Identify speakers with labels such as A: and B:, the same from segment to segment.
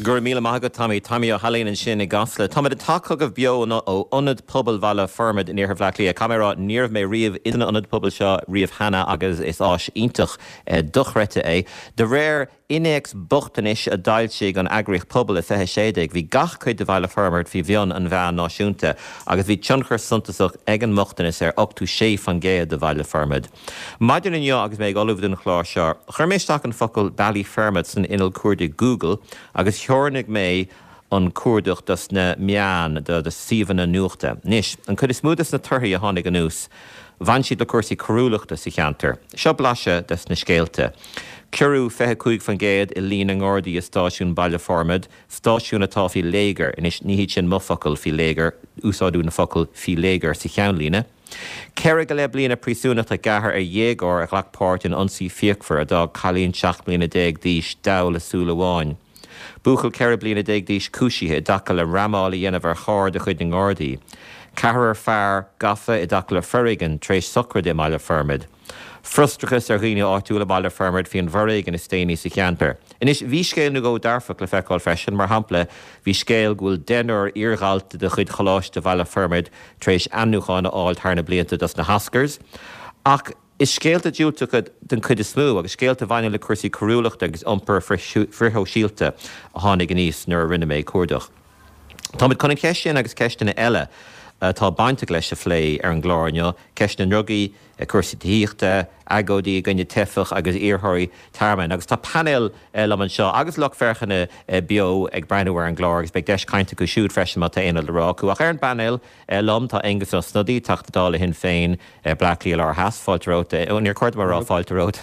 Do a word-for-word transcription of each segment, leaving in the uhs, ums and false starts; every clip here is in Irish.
A: Gur míle maigad Tommy Tommy ó Halín an sin i gasla. Tá de takeach go bio ó onad pobl bhela fermid in níor bhlaclí a camera níor mé riamh in onad pobl seo riamh hana agus is áis ítach duchrete é. De réir inéex buchtanis a dailsigh an agrich pobl a fethe séideag hí gach chuid de bhela fermid hí bheon an bhean náisiúnta agus hí tionchar suntasach ag an mochtanis ar ochtú sé fan géad de bhela fermid. Maidir in jo agus méid olúh den chlár seo. Churméisteach an focail Bally Fermid san inal cuairde Google agus Thornig mé an cuardach das na meán de de sívan na nuachta. Nis, an chud is smúdas na turthaí a tháinig an ús. Bhain siad le cuasaí cruúlachta sa cheantar. Seo blaise des na scéalte. Curú fethe cuaig fan géad i lín an ordaí a stáisiún Bally Fermid, stáisiún atá fi léiger, inis níhiad sin mofocail fi léiger, úsáidú na focail fi léiger sa cheanlína. Ceir go le bliana prísúnach a gahar a dhéagor a ghlachpáirt in ansaí fiacfar a dag chalíonn seach bliana déag díos dail a súla bháin. Búchail ceir bliana déag díos cúisithe dacail le ramála dhéanamh ar chár de chuid an ordaí. Cahar ar fearr gafa i dacail le ferrigan tréis sucra de Bally Fermid. Frustrachas ar ghuine áitiúla Bally Fermid fi an bharaig an is téanaí sa cheantar. Inis bhí scéal na go darfach le feicáil freisin mar hampla bhí scéal ghfuil denúir iarghalta de chuid choláis de Bally Fermid tréis anúchána áil tarna blianta das na hascars. Ach is scéalta dúilta den chuid is smú agus scéalta bhaine le cuasaí cruúlacht agus iompar frithó síalta a tháinig an níos nuair rinne méid cuardach. Tá mid chuna ceisian agus ceistena eile tá bainte leis a phlé ar an glárne, ceisna rugaí cuasaí tííochta, agódaí gonne tefach agus iarthirí tarmain. Agus tá panel le an seo, agus lech ferchanna bio ag breanúhar an glár, agus beag deis cainte go siúd freisin má taana le rá. Ach ar an panel lom tá agus an snodí tachtadála hin féin blacklí ar has fáilteróta. Níor cuairt mar rá fáilteróta.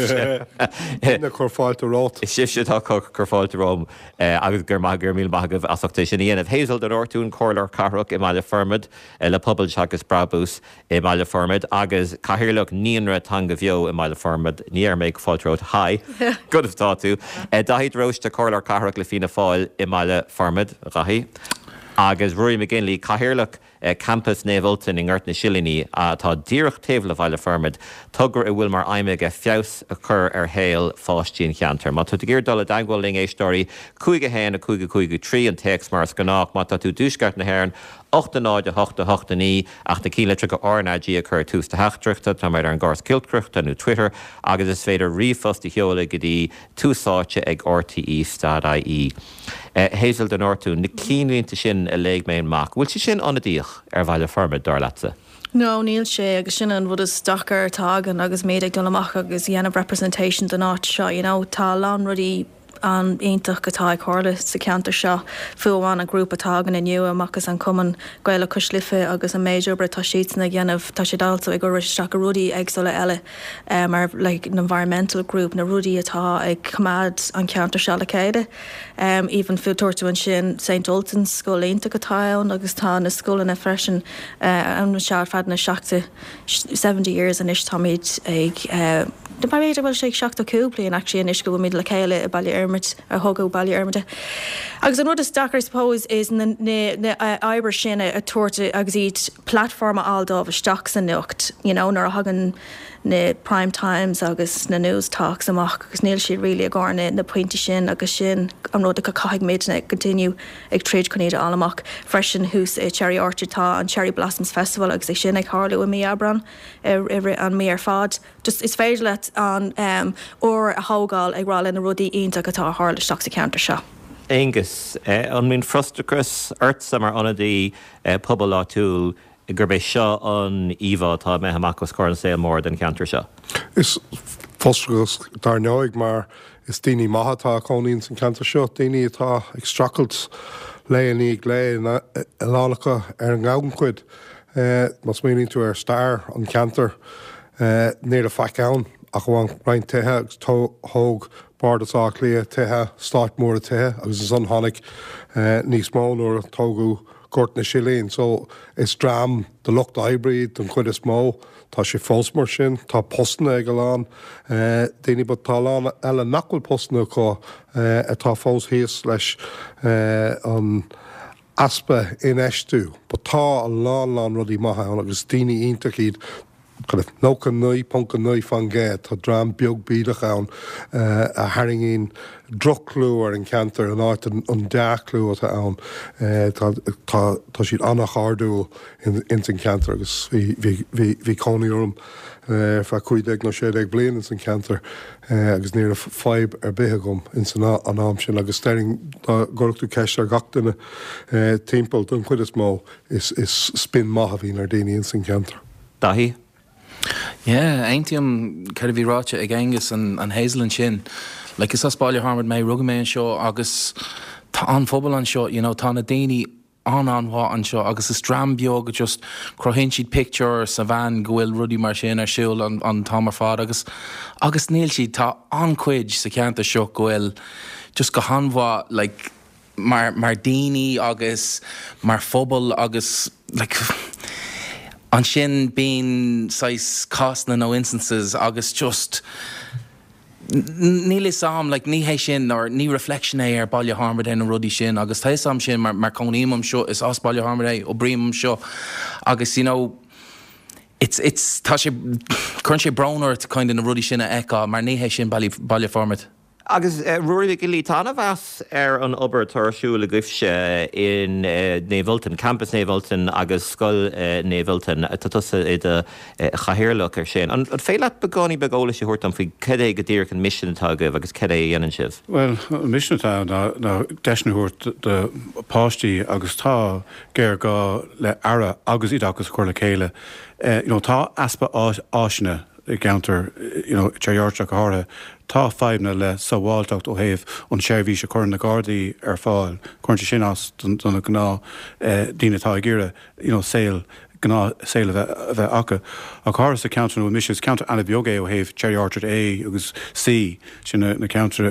B: Na chur fáilteróta.
A: Sibse tá chur fáilteróm agus gur má gur míl maithagah asachta sin dhéanamh. Héasal den ortún cólar carach i Bally Fermid le pobl seachas brabús i Bally Fermid agus caithirlach níonra tan go bheo i Bally Fermid níor méid fáilteróta hai. Good of tá tú. Daithid roiste cólar carach le fina fáil i Bally Fermid rathí. Agus Rory McGinley caithirlach campus Névolton in Gert na Shillini a tá díreach taobh le Bally Fermid tugur i bhfuil mar aimime a fios a chur ar héal fástíon cheantar. Má tú gur dul a dangháil é stóí cúige héin a cúige cúige trí an text mar scanách má tá tú dúsgart na haireann ochta náid a hochta hochta ní ach na cíle trícha ornaidí a chur tús de heachtrachta tá mar ar an gás ciltcruachta nó Twitter agus is féidir riomfosta heola go dtí túsáte ag R T E stad I E. Héasal den ortú na cínlínta sin a léig mé mac. Bhfuil si sin anna díoch ar Bally Fermid dar leatsa?
C: No, níl sé agus sin an bhd is dachar tágan agus méid ag dolamach agus dhéanamh representation den áit seo, you know, tá lán rudí an aintach go táid chóirla sa ceantar seo fuamháin a grúpa tágan inniu amachchas an cuman gaile coslife agus an méidir bre tá siad na ghéanamh tá sé dalta ag gur isteach a rudí agsúla eile mar like an environmental group na rudí atá ag cumad an ceantar seo le céide. Um, even fuúirú an sin Saint Ultan's School aintach go táin agus tá na scoil na freisin uh, an sear fad na seachta seventy years an is táid ag uh, de bar méidir bhfuil sé seachta cúplaí an actually an is go míad le céile a Bally Fermid a thugó Bally Fermid. Agus an rud is dachar suppose is na oibre sin a tuairte agus iad platforma aldómh isteach san nuacht, you know, nar a hagan na prime times agus na news talks amach agus níl siad rilí a gárna na pointe sin agus sin an rud a go caiig méidna continue ag tréad chunéad alamach freisin hús i Cherry Orchard tá an Cherry Blossoms Festival agus ag sin ag hálaú i mí abran an mí ar fad. Just is féidir le an um, or a hágáil ag rála na rudí ionach atá hála isteach sa ceantar seo.
A: Angus, an mín frustrachas urtsa mar anadí pobl átúil gur bé seo an íomh tá mé haachchas cór an sé mór den ceantar seo.
B: Is frustrachas dar neoig mar is daoine maithatá chónaíonn san ceantar seo, daoine atá ag stracailt léanaí ag lé lálacha ar an gágan chuid. Mas míonn tú ar stair an ceantar níor a feicáin ach bhain rein tuthe agus thóg bardatá lia tuthe stáit mór a tuthe agus is an tháinig níos mó nuair a tógú Gort na Shillín, so is drám de lucht hybrid an chud is mó, tá sé fós mar sin, tá postna ag lán, daoine bud tá lán eile nachfuil postna có atá fós híos leis an aspa in eistú, but tá an lán lán rudí maithe agus daoine ionach iad nó an nu pont an nu fan gé tá drám beag bíach ann a haringín droclú ar an cantar an áit an deachlú atá ann tá siad annach ardú in an cantar agus bhí cóíorm fa chuideag nó sé ag blian in san cantar agus níor a feib ar bithe gom in san an am sin agus staring gochtú ceist ar gachtainna timppel don chuid is mó is spin maith a bhín ar daine in san cantar.
A: Dahí?
D: Yeah, eintiam ceir bhí ráte ag agus an héaslann sin. Like is as bailile harmad mé rugga mé an seo agus tá an phobal an seo, you know, tá na daoine an anhá an seo agus is drambeo just crohinn siad picture sa bhain gohfuil rudí mar sin ar siúil an, an támar fád agus agus níl siad tá ancuid sa ceanta seo gohfuil just go hanmha like mar, mar daoine agus mar phobal agus like an sin bín sais costna no instances agus just ní le sam like ní hé sin or ní reflection é ar bailile harmad an rudí sin agus tá sam sin mar mar coníam seo is as bailile harmad é ó bríam seo agus you know it's it's tá sé chun sé browner to kind of na rudí sin a eá mar ní hé sin bailile format.
A: Agus uh, ruair go lí tána bheas ar an obair tarsúla goibse in uh, Névolton, campus Névolton agus scoil uh, Névolton, tá tusa i de uh, chahirirlach ar sin. An féile begáí bególa sé thuirt an fao cedé go dtír an misisiantá goibh agus cedé dhéanaan sibh?
E: Well, misisiantá ná deisniúirt de páistí agus tá géir gá le ara agus iad agus chuir le chéile. Uh, you know, tá aspa áisina i counter, you know, Chayarchak Hara, tá feibna le saháilteacht ó héamh an séirhí se chuir na Gardaí ar fáil, chuirte sin as donna gná dína tá gíire, you know, saoil gná saoil bheith acha. A chuir sa counter nó misisios counter anna beogé ó héamh Chayarchak A agus C sin na counter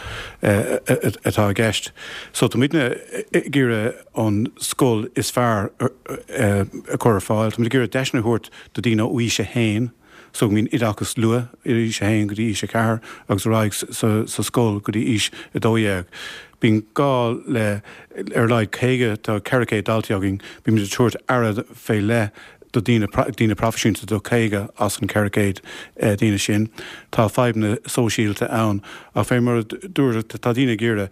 E: atá gceist. So tá midna gíire an scoil is fearr a chuir fáil, tá midna gíire deisna thuirt do dína uí sé héin. So mín idachas lua, i sé héin go dtí sé cehar, agus ráig sa scóil go dtí ís i dóiag. Bín gá le ar leid chéige tá ceiricé dalteaging, bí mi tuairt arad fé le do dína profisiúnta do chéige as an ceiricéid dína sin. Tá feibna sóisialta ann, a fé mar dúir tá dína gíire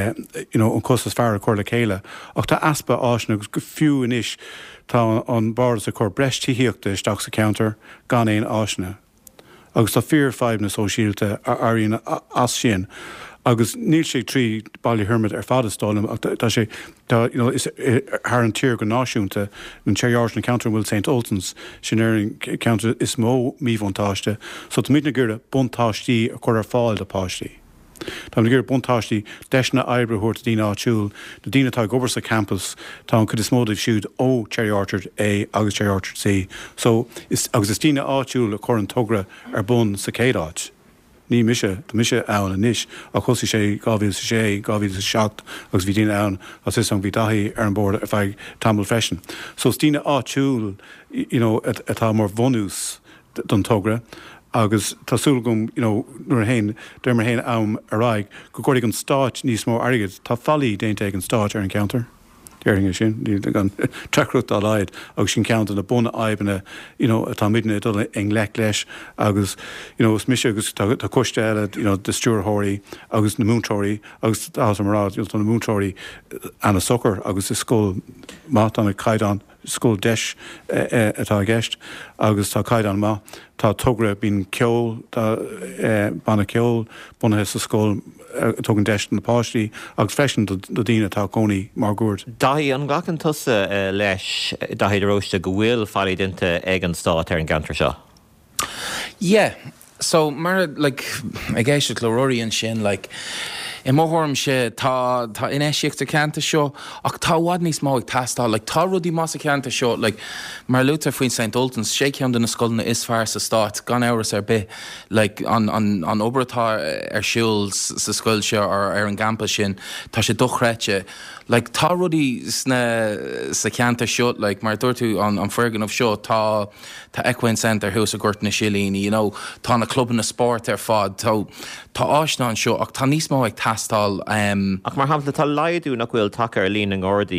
E: an costas fearr a chuir le chéile. Ach tá aspa áisna agus go fiú inis tá an bars a chuir breistííochta isteach sa counter gan éon áisna. Agus tá fear feibna sóisialta aíon as sin. Agus níl sé trí bailí hermid ar fadastálam, ach tá sé is ar an tír go náisiúnta an Chayarch na counter bhfuil Saint Oltons sin ar an counter is mó míhhantáiste, so tá mína gurda buntáistí a chuir ar fáil de páistí. Tá gur buntáistí deisna eibreúirt dína áitiúil, na dína tá gobar sa campus tá an chud is módaigh siúd ó Chayarchard A agus Chayarchard C. So is, agus is dína áitiúil a chuir an tugra ar bun sa céadáit. Ní mise, tá mise ann a níis, a chusaí sé gáhíil sa sé, gáhíil sa seacht, agus bhí dína ann as is an bhí dathí ar an bord ar feidh tamil freisin. So is dína áitiúil, you know, atá mar bhonús don tugra, agus tásúil gom, you know, nuair hain, deir mar hain am aráig, go gcuirdigh an stáit níos mó airgid, tá fallaí déanta ag an stáit ar an counter. Dearing sin, gan tracrút á leid, agus sin count na buna aibna, you know, tá midna dul ag lech leis, agus, you know, mis agus tá coiste eile, you know, de stúrthirí, agus na múntóirí, agus tá marrád, you know, na múntóirí anna soccer, agus is scóil mát anna caidan, scóil deis atá gceist, agus tá caidan má, tá tugra bín ceol, tá banna ceol, bunathe sa scóil tugann deis na páistí, agus freisin do dína tá cónaí mar gúirt.
A: Dahí an gachan tusa uh, leis dahí róiste go bhfuil fallí dinta ag an stát ar an gantar seo?
D: Yeah, so mar like ag éisi chlóróí an sin like I móthorm sé tá tá inéisiíocht a ceanta seo ach tá bhhad níos má ag teastáil, like tá rudí más a ceanta seo, like mar luútar faoin Saint Oltons sé ceann na scoil na is fearr sa stát gan áras ar bith, like an an an obairtá ar siúil sa scoil seo ar ar an campus sin tá sé dochreite, like tá rudí sna sa ceanta seo, like mar dúirtú an an fergan of seo tá tá Equine Centre hús a gurt na Silíní, you know, tá na club na sport ar fad, tá tá áisna an seo ach tá níos má ag teastáil. Um,
A: Ach mar hamla tá laidú nach bhfuil take ar líon an Gardaí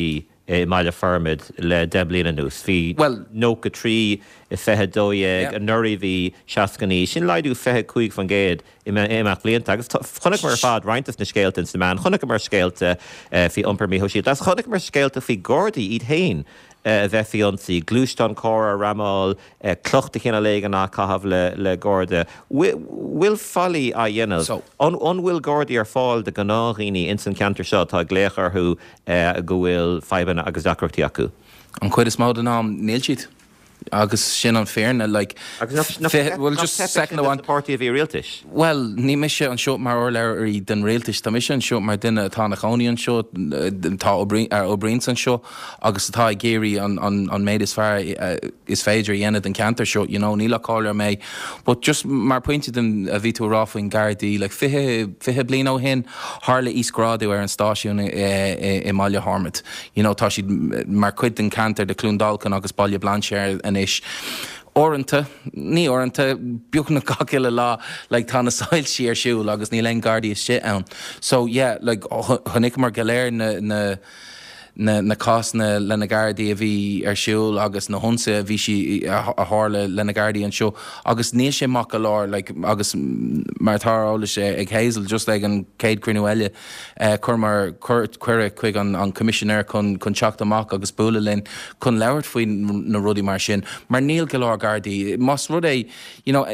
A: maiile fermid le deblin nús. Bhí
D: Well-
A: nóca trí i fethe dóéag
D: Yeah.
A: an nuirí bhí seacaní. Sin leidú fethe chuig fan géad éach blianta agus chunig mar fád reintas na scéalta sa man, chunig mar scéalta hí iompar mí hoisiad. Las chunig mar scéalta hí Gordaí iad hain a bheith fiionsaí, glúisteán córa, ramáil, clochta chéna léige ná cahabh le, le Gorda. Bhfuil fallí a dhéanamh.
D: So-
A: An bhfuil Gordaí ar fáil de gnághíní in san cantar seo tá gléacharthú go bhfuil febanna agus dacrochtaí acu.
D: An chuid is mód an ám níl siad. Agus sin an féarna, like, fe- well, just second
A: the
D: one.
A: party of realtish.
D: Well, ní mis sé an seo mar orleir í den réaltis tá mis an seo mar duine tá na choí an seo tá O'Brien an seo agus tá géirí an an méid is fear is féidir dhéana den cantar seo, you know, níla cáir mé, but just mar pointe den a ví tú ráfuin Gardaí, like fihe fihe blin ó hin hála ísgráú ar an stáisiún i Máile Harmid. You know, tá siad mar cuid den cantar de Clúndalcan agus Baile Blanchard an isis. Oranta, ní oranta, beag na gaciile lá, like tá na sail sí ar siúil agus ní len Gardaí is shit ann. So, yeah, like, chunig mar galéir na, na, na, na cás na le na Gardaí a bhí ar siúil agus na hunsa a bhí si a, a hála le na Gardaí an seo. Agus ní sé mac a lár, like, agus mar tárála sé ag héasal, just like an Céad Cruinneáile, uh, chur mar cuire chuig an, an commissioner chun chun teacht amach agus búla linn chun leabhart faoin na rudí mar sin. Mar níl go lár Gardaí. Mas rud é, you know,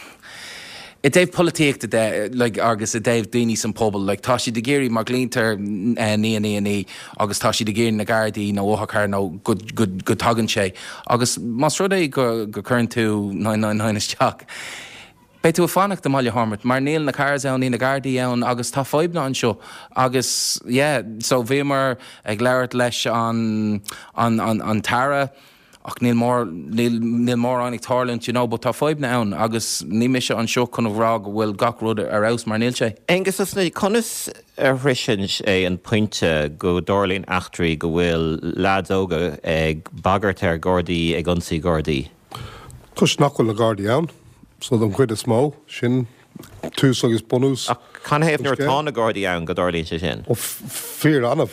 D: I Dave politíach de de, like, agus a Dave daoine san pobl, like, tá si de géirí mar glíntar ní a ní a ní, agus tá si de géirí na Gardaí nó óthachar nó go tagann sé. Agus mas rud é go go currn tú nine nine nine is teach. Bei tú a fánach de Máile Harmid, mar níl na cars ann ní na Gardaí ann agus tá fáibna an seo. Agus, yeah, so bhí mar ag leirt leis an, an, an, an Tara, ach níl mór níl níl mór annig tarlint, you know, but tá fáibna ann agus ní mis an seo chun bhrá go bhfuil gach rud ar aus mar níl sé.
A: Angus is na conas ar risin é an pointe go dórlín achtraí go bhfuil lads óga ag bagart ar Gordaí ag ionsaí Gordaí.
B: Cos nachhfuil na Gardaí ann, so don chuid is mó, sin tús agus bonús.
A: Can héamh nuair tá na Gordaí ann go dórlín sé sin?
B: ó fear anmh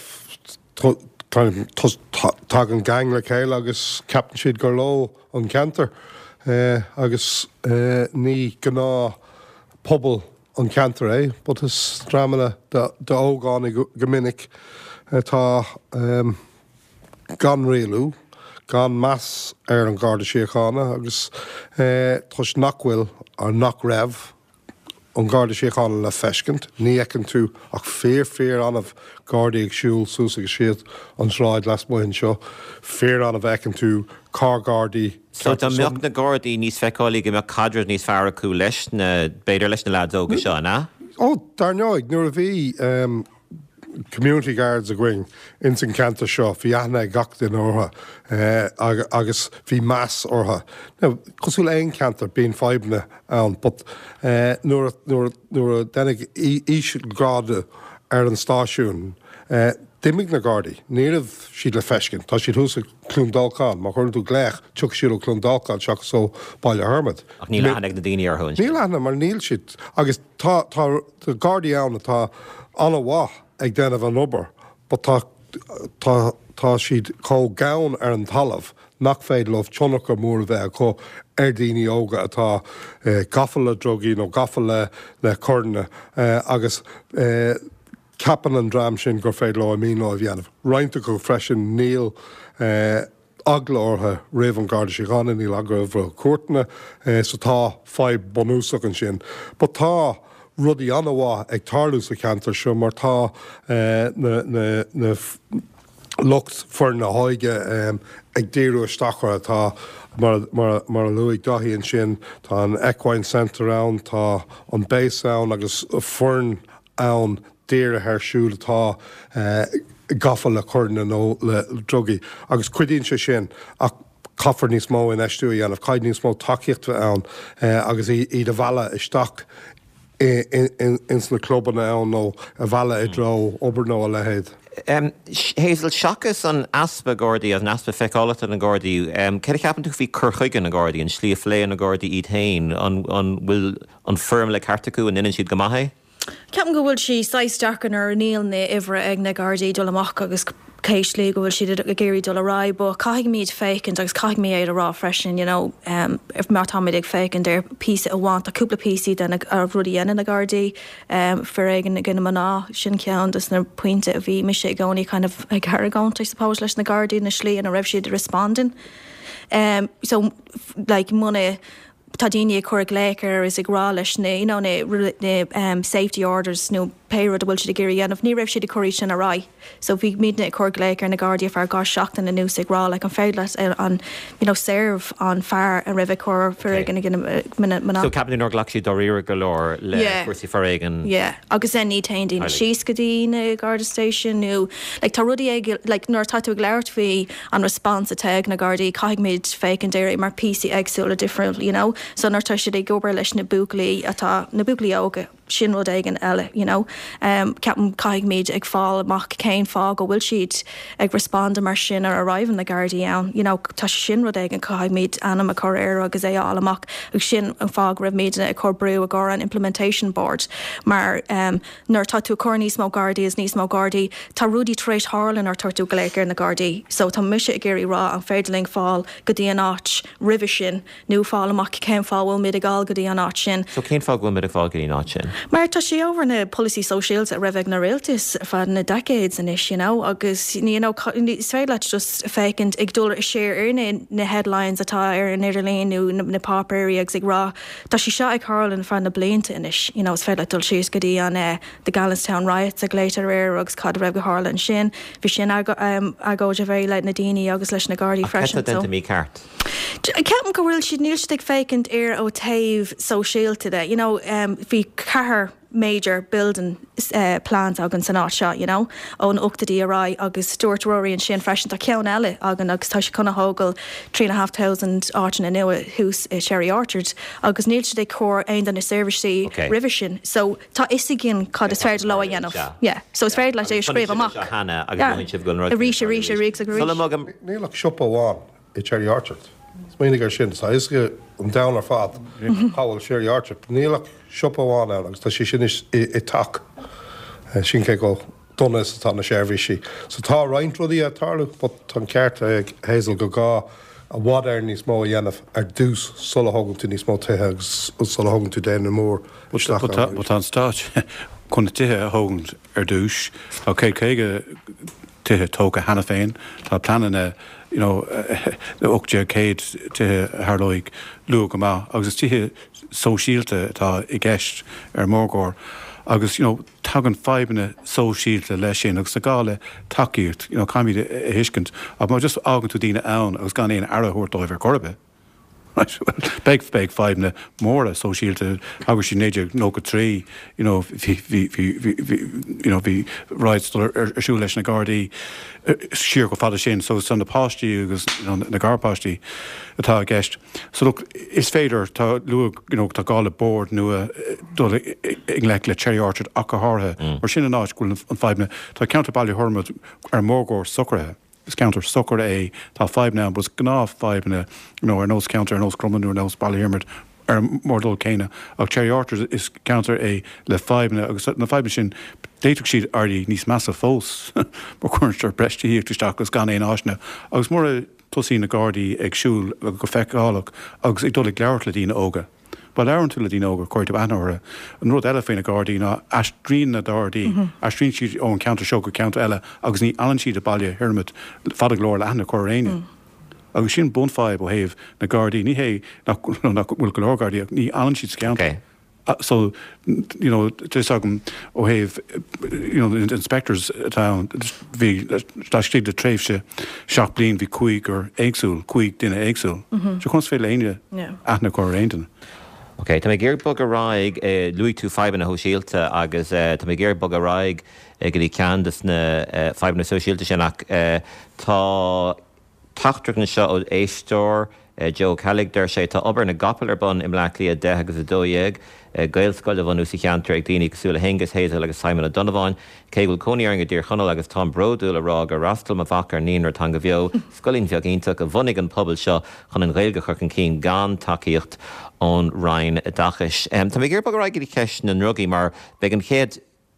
B: tá an gang le chéile agus ceapan siad gur ló an cantar agus ní gná pobl an cantar é, but is dramana de ógáin go minic tá gan réalú, gan meas ar an Garda Síochána agus tá nachhfuil ar nach raibh an Garda Síochána le feiscint, ní ecann tú ach fér fér anmh Gardaí ag siúil sús agus siad an sráid las muin seo, fér anmh ecann tú cá Gardaí.
A: So tá meach na Gordaí níos feicálaí go meach cadre níos fearr acu leis na beidir leis na lads óga seo, na?
B: Ó, dar neoig, nuair a bhí community guards a going in san cantar seo, bhí aithne gach den ortha agus bhí meas ortha. Now, cosúil éon cantar bíon feibne ann, but nuair a dennig ísisiil gráda ar an stáisiún, dimig na Gardaí, níamh siad le feiscin, tá siad thusa Clúndalcán, má chuir tú gléach tuach siad ó Clúndalcán seach so Baile Harmid.
A: Ach ní lehannig na daoine ar thuin.
B: Níl lehanna mar níl siad, agus tá Gardaí ann tá anna bhath ag déanamh an obair, but tá tá siad có gabhain ar an talamh nach féad lomh tionachar mór bheith có ar daoine óga atá gafal le drogaí nó gafal le le corna agus capan an drám sin gur féad le mí lá bhéanamh. Roinnta go freisin níl agla ortha réamh an Garda Síochána níl agra bhfuil cuairtna, so tá fáib bonúsach an sin. But tá rudí anmhá ag tarlú sa cantar seo mar tá na lucht for na háige ag déirú stachar atá mar a luigh dahíonn sin, tá an Equine Centre ann, tá an Base ann agus foirn ann déir a thairsúil atá gafal le corna nó le drogaí. Agus cuidíonn sé sin ach caafar níos mó in eistúí anmh caiid níos mó takeíocht ann agus iad a bhela isteach ins na clubbanna ann nó a bhela i dro obair nó a lehéad.
A: Um, Hazel, seachas an aspa Gordaí as an aspa feicáilta na Gordaí, um, ceir ceapan tú bhí curchuige na Gordaí an slí a phlé na Gordaí iad hain an bhfuil an firm le cartaú an inan siad go maithe?
C: Ceapan go bhfuil si seis dearcan ar níl na ihre ag na Gardaí dul amach agus céislí go bhfuil siad a géirí dul ará, but caiig míad fécinn agus caiig mí éad a rá freisin, you know, um, if mar táid ag fécinn déir pí a bháint a cúpla píí den ar rudí dhéanaan na Gardaí um, for éigen gine maná sin ceann dus na puinte a bhí me sé gcóí kind of ag Harragont, I suppose, leis na Gardaí na slí an a raibh siad responding. Um, so, like, muna tá daoine chuir léicear is ag rá leis na, you know, na, na um, safety orders, no péad a bhfuil siad a géirí dhéanamh, ní raibh siad a choirí sin a rá. So bhí míad na chuir léicear na Gardaí fear gá seachtain na nús ag rá, like an féad leis an, you know, serve an fear an raibh chur for éigen gine.
A: So Captain or Glaxi Dorir galore le
C: yeah.
A: Cursí for éigen.
C: Yeah, agus en ní tain dína síos go dtí na Garda Station, nó, like tá rudí ag, like, nuair táú ag leirt bhí an response a teag na Gardaí, caiig míad fécinn déir mar píí agsúil a different, you know, so nuair tá siad ag gobar leis na búclaí atá na búclaí óga sin rud éigen eile, you know, um, ceapan caiig míad ag fáil amach céin fá go bhfuil siad ag respond mar sin ar arrivan na Gardaí ann, you know, tá sin rud éigen caiig míad anam a chur éire agus é áil amach agus sin an fág raibh míad a chur breú a gá an implementation board, mar um, nuair tá tú chur níos mó Gardaí is níos mó Gardaí, tá rudí tréis Harlan ar tartú go léicear na Gardaí, so tá mise ag géirí rá an féidirling fáil go dtí an áit ribh sin, nó fáil amach céim fáil bhfuil míad a gáil go dtí an áit sin.
A: So cén fág bhfuil míad a fáil go dtí an áit sin?
C: Mar tá sé over na policy socials a raibh na réaltas fa na decades in is, you know, agus, you know, is féad leit just fécinn ag dul séir ar na, na headlines atá ar an Idirlín nó na, na pop area agus ag rá. Tá sí seo ag Harlan fan na blianta in is, you know, is féad leit dul sios go dtí an uh, the Gallanstown riots ag léitar ar agus cad raibh go Harlan sin. Bhí sin agóid a bhéh leit na daoine agus leis na Gardaí freisin.
A: A ceta mí cart?
C: Ceapan go bhfuil siad níl siad ag fécinn ar ó taobh socialta de, you know, um, bhí cahar major building uh, plans agan san áit seo, you know, ón uchtadí ará agus Stuart Rory an sin freisin tá ceann eile agan agus tá sé chuna hógal three and a half thousand áit na nua hús uh, Sherry Orchard agus níl siad ag chóir aon den na serviceí
A: okay.
C: ribh sin, so tá isigin cad is féidir lá a dhéanamh. Yeah, so is féidir leit é scríomh amach.
A: Hannah agus bhain sibh gon
C: a ríise ríise ríigh a
A: ríise.
B: Níl ach siopa bháin i Sherry Orchard. Smaoinnig ar sin, sa isge an down ar fad Powell Sherry Orchard. Níl ach siopa bháin agus tá sí sin i tak sin cé go donna is atá na sérbhí sí. So tá roiint rudí a tarlú, but tá ceart ag Hazel go gá a bhád ar níos mó dhéanamh ar dús sola hágann tú níos mó tuthe agus sola hágann tú déanana mór.
E: But an stáit chun tuthe a hágann ar dús, tá cé céige tuthe tóga hena féin, tá planana, you know, the Okja Cade to Harloig Lugama, agus tihe so shielte ta I gest er morgor. Agus, you know, tagan five in a so shielte leshin, agus gale takirt, you know, kami de hiskent. Ab ma just agen to dina own, agus gan in ara hort over korbe. Right, beg beg five in a more so shielte, agus she nature no tree, you know, vi vi vi you know, vi rides or shoe lesh na Gardaí. Sheer go fada sin, so son the pasty agus you know na gar pasty atá gest. So look, is féidir tá lu you know tá gála board nua dul inglech le Cherry Orchard acahartha mar sin an áit gúil an five tá counter Ballyhormud ar mógór sucrathe. Is counter sucker é tá five now was gná five na you know ar nós counter ar nós Crumman ar nós Ballyhormud ar mórdul céine ach Cherry Orchard is counter é le five na agus na five sin déitug siad ardí níos massa fós mar chuintear breistí híochttasteach agus gan éon áisna agus mór a tosí na Gardaí ag siúil go feicáach agus ag dul ag leabhart le dtína óga. Ba leabharann tú le dtína óga chuirte anóra an rud eile féin na Gardaí ná aistrín na Gardaí aistrín siad ón counter seo go counter eile agus ní alan siad a bailile hirmid fada glóir le ana choréine. Agus sin bonfáib ó héh na Gardaí ní hé nach bhfuil go leor Gardaí ní alan siad counter. Uh, so, you know, just um, oh, have, you know, the inspectors town, vi, that's the treifse, shock blin, vi quick or exul, quick dinner exul. So, comes fail anya, atna correnten.
A: Okay, tá mé géir bug a raig Louis two five na hóisialta agus tá mé géir bug a raig go dtí ceandas na five na sóisialta sin ach tá tachtdrag na seo ó éistóir Joe Callig der sé tá obair na gapalar bun im leachlí a de agus a dóiag gailscoil a bhanú sa cheantar ag daoine cosúla Hengus Hazel agus Simon O'Donovan céhfuil cóníar a dtír chonal agus Tom Broadúil a rá gur rastal ma bhacar níonar tanga bheo scoilín bheag ionach a bhunig an pobl seo chun an réilge chuc an cín gan takeíocht ón Ryan dachas. Um, tá mé ggéir bag raig í ceis na rugaí mar beag an chéad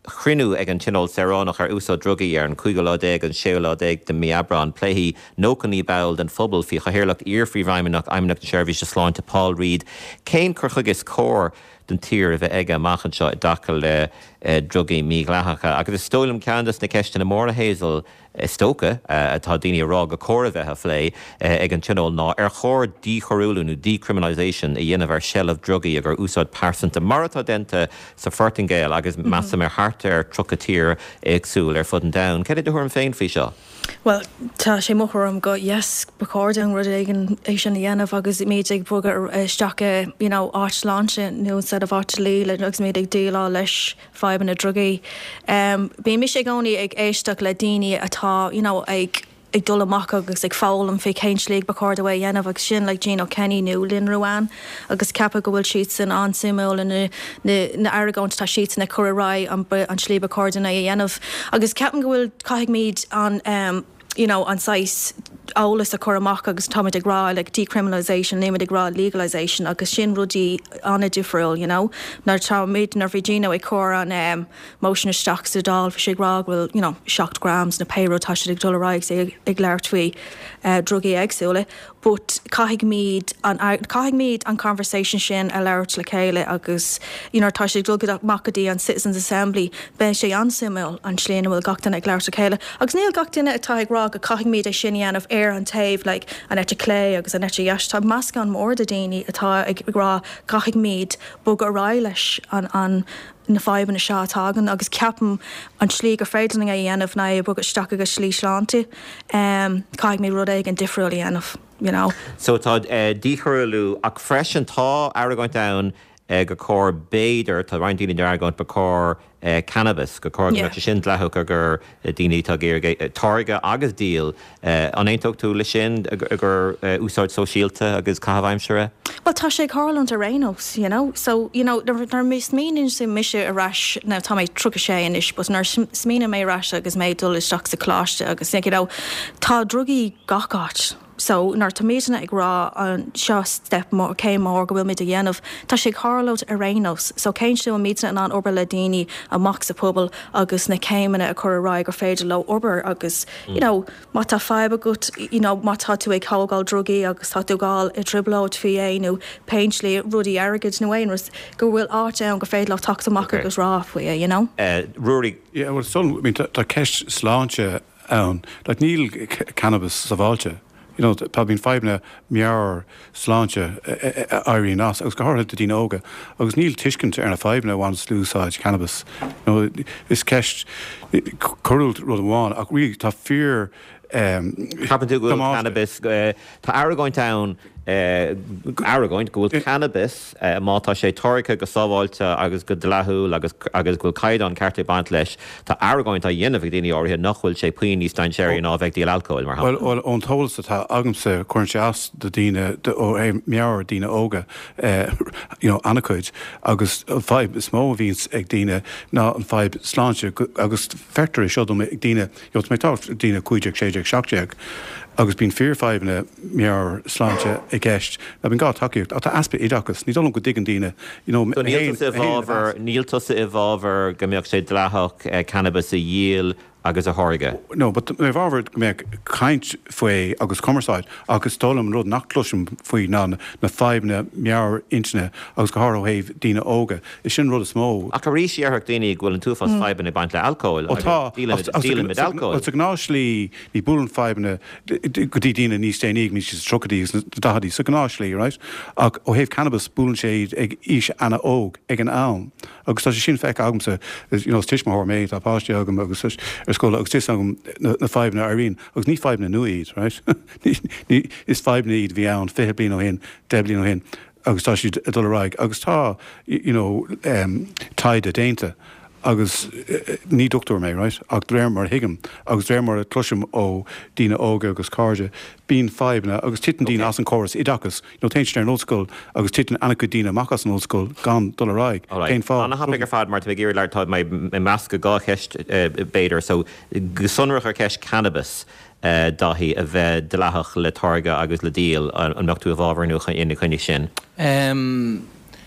A: chrinú ag an tinol seránach ar úsá drugaí ar an chuigeládeag an séoládeag de miabran pléhí nócan í bail den fphobal fi chahéirlacht íorfrí bhaimeach aimimnach na seirbhís a sláinte Paul Reid. Céin chuchugus cór den tír a bheith aige machchan seo i dacail le drugaí míglachacha. Agus is stólam ceandas na ceiste na mór a héasal stóca atá daoine rá go córa bheithe phlé ag an tinol ná ar chóir díchorúlanú decriminalisation a dhéanamh ar sellh drugaí agur úsáid pásanta maratá denta sa Fortingale agus measa mar hart ar trocatír agsúil ar fud an da. Cé idir thuair an féin fao seo?
C: Well, tá sé mochram go yes becording rud igen é sin dhéanamh agus méid ag bugur isteach you know áit láinte nó set of áit líle agus méid ag dílá leis fiban na drugaí. Um, Bí mi sé gcónaí ag éisteach le daoine atá you know ag ag dul amach agus ag fáil an fé céin slíg becord away dhéanamh agus sin le Jean O'Kenny nó Lynn Ruan agus ceapa go bhfuil siad san an simúil na na airgáint tá siad na chorará an an slí becordanna a dhéanamh agus ceapan go bhfuil caiigh míad an um, you know, an sais álas a choramach agus táid ag rá like decriminalisation, néimiid ag rá legalisation agus sin rudí anna difriúil, you know. Nar tá méid nar Virginia ag chor an um, motion isteach sa dal fi sé rá bhfuil, you know, seacht grams na payroll tá siad ag dul raig sé ag leir tuí uh, drugaí agsúla. But caiigh míad an caiigh míad an conversation sin a leirt le chéile agus you know, tá sé dul go macadí an Citizens Assembly ben sé ansimúil an sléana bhfuil gachtain ag leirt le chéile. Agus níl gachtainna atá ag rá go caiigh míad a sin anmh air an taobh like an ete clé agus an ete dheis tá measc an mór de daoine atá ag rá caiigh míad bug a rá leis an an na fiban na seo tágan agus ceapan an slí go freidaling a dhéanamh na bug isteach agus slí sláinte um, caiigh mí rud ag an difriúil a dhéanamh, you know.
A: So tá uh, díchorúlú ach freisin tá airgáint down uh, go cór béidir tá reintíine de airgáint ba cór Uh, cannabis go cór yeah. sin lethach agur uh, daoine tá géir uh, táirge agus díal uh, an éontóg tú le sin agur uh, úsáid sosiálta agus cahabhaimsere?
C: Well, tá sé Carland a rénos, you know. So, you know, nar mis mínin sin mise a ras na tá méid trug a sé inis, but nar smína mé ras agus méid dul isteach sa cláiste agus you know, tá drugaí gachát. So, nar toméisina ag rá an seo step mór cé mór go bhfuil mid a dhéanamh, tá sé Carland a rénos. So, céin siú an míte an obair le daoine amach sa pobl agus na céimena a chur rá gur féidir le obair agus, mm. you know, má tá feibe gut, you know, má tá tú ag chágáil drugaí agus tá tú gáil i driblóid fi é nó péintlí rudí airgid nó éonras gur bhfuil áit an gur féidir le tacht amach agus rá faoi, you know.
A: Uh, Ruairi.
E: Yeah, well, son, I mean, tá ceist sláinte ann, like níl cannabis sa bháilte. You know, tá bín feibna mear sláinte airí nás, agus go háirtha dtíine óga, agus níl tuiscint ar na feibna bhain slúsáid cannabis. You know, is ceist curúilt rud amháin, ach rí tá fear um,
A: Happen tú go cannabis, uh, tá airgáint ann Uh, Aragoint go bhfuil cannabis uh, mátá sé tóiricha go sábháilte agus go dlethú agus agus go caiid an ceartta bant leis tá Aragoint a dhéanamh daoine áirithe nachhfuil sé puoin níos stein séirí ná bheith díal alcohol mar
E: Well, well ón tólas atá agamsa chuirn sé as de daoine ó é meabhar daoine óga you know, anacuid agus feib is mó bhíns ag daoine ná an feib sláinte agus fetar seo ag daoine jo mé tá daoine cuideag séideag seachteag agus bín fear feibna mear sláinte i gceist na bín gá takeíocht a tá aspa iadachas ní dul go dtigan daoine
A: níltas i bhábhar go mbeadh sé dlethach cannabis a díal agus a háige.
E: No, but mé bhábhar go mbeadh caint faoi agus commerceáid agus tólam rud nach cloisiom faoi ná na feibna mear intine agus go háir ó héh daoine óga. Is sin rud is mó.
A: Ach rí séarach daoine ghfuil an túfas feibna baint le alcohol dílan mit alcohol.
E: Tá gnáislí ní búlan feibna go dtí daoine níos déananig ní si trocadí dahadí sa gnáislí, right? Ach ó héh cannabis búlan sé ag ís anna óg ag an ann. Agus tá sé sin feic agamsa, you know, tiismthór méid a páiste agam agus scola agus tí agam na feibna airín, agus ní feibna nuaid, right? Is feibna iad bhí ann fithe bliain ó hin, de bliain ó hin, agus tá si a dul raig, agus tá, you know, um, taid a déanta. agus uh, ní doctor mé, right? Ag dréir mar hiigem, agus dréir mar a cluisiom ó dína óga agus cáde, bín feibna, agus titan dína as an choras idachas, you know, teint ar nóscoil, agus titan anna dína machas an nóscoil, gan dul raig.
A: Right. Anna hapig ar fad mar te géir leir táid mai measca gá cheist uh, béidir, so gusonrach ar ceist cannabis uh, dahí a bheith de lethach le targa agus le díal an mechtú a bhábhar nucha ina chuine sin.
D: Um,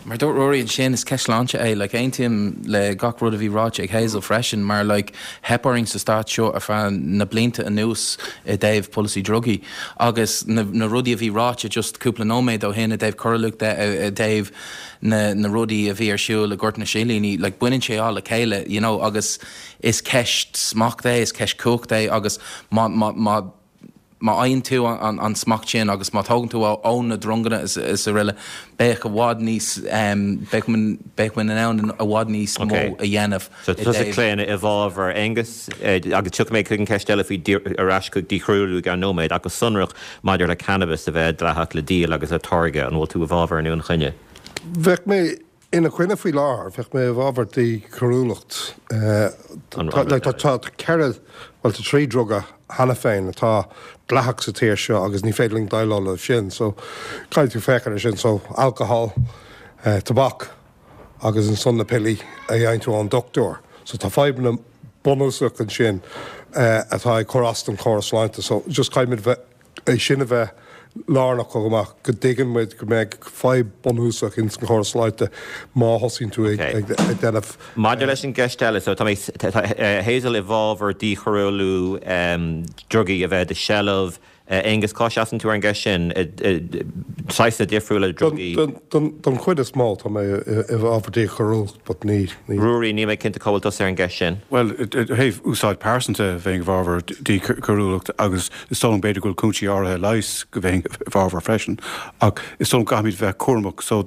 D: Mar dúirt Rory an sin is ceis láinte é, le aontíim le gach rud a bhí ráite ag héasal freisin, mar le heparing sa stát seo ar fan na blinta a nús i Dave policy drugi, agus na, na rudí a bhí ráite just cúpla nóméid ó hin a Dave Curluch de, uh, Dave na, na rudí a bhí ar siú le gort na sílíní, le buinn sé á le chéile, you know, agus is ceist smach dé, is ceist cúch dé, agus má má má má aon tú an, an smach sin agus má tógann tú ón na drungana is, is a riile bech a bhád níos um, bech man an ann a bhád níos mó a dhéanamh.
A: So tus a cléanna evolver Angus uh, agus tuach méid chugann ceistela fí arás chuig díchrúlú gan nóméid agus sunrach maidir le cannabis a bheith drathach le díal agus a targa an bhfuil tú evolver an uan chunne.
B: Bheith mé ina chuine faoi lár, bheith mé bhábhar tí chrúlacht le tá cead bhil tá trí droga hana féin atá dlathach sa tíir seo agus ní féidirling dailá le sin, so caiid tú feicear sin, so alcohol, uh, tabac agus an sunna pilí a dhéintú an doctor. So tá fáibanna bonúsach an sin uh, atá ag chorast an choras láinte, so just caiimid é sinna bheith lánach go amach go dtéigean muid go méid fáib bonúsach in san choras láinte má hosín tú ag déanamh.
A: Maidir leis an gceistela, so tá héasal evolver díchorúlú um, drugi a bheith de shelf Uh, Angus cáiseasan tú an gceist sin saisna difriúla drugi.
B: Don chuid is má tá mé i bhádí chorúil, but ní.
A: Rúí ní mé cinnta cóiltas ar an gceist sin.
E: Well, héh úsáid pásanta bhéh bharbhar dí chorúlacht agus is tólan beidir goil cúntí áthe leis go bhéh bharbhar freisin, ach is tólan gaithmid bheith cuamach, so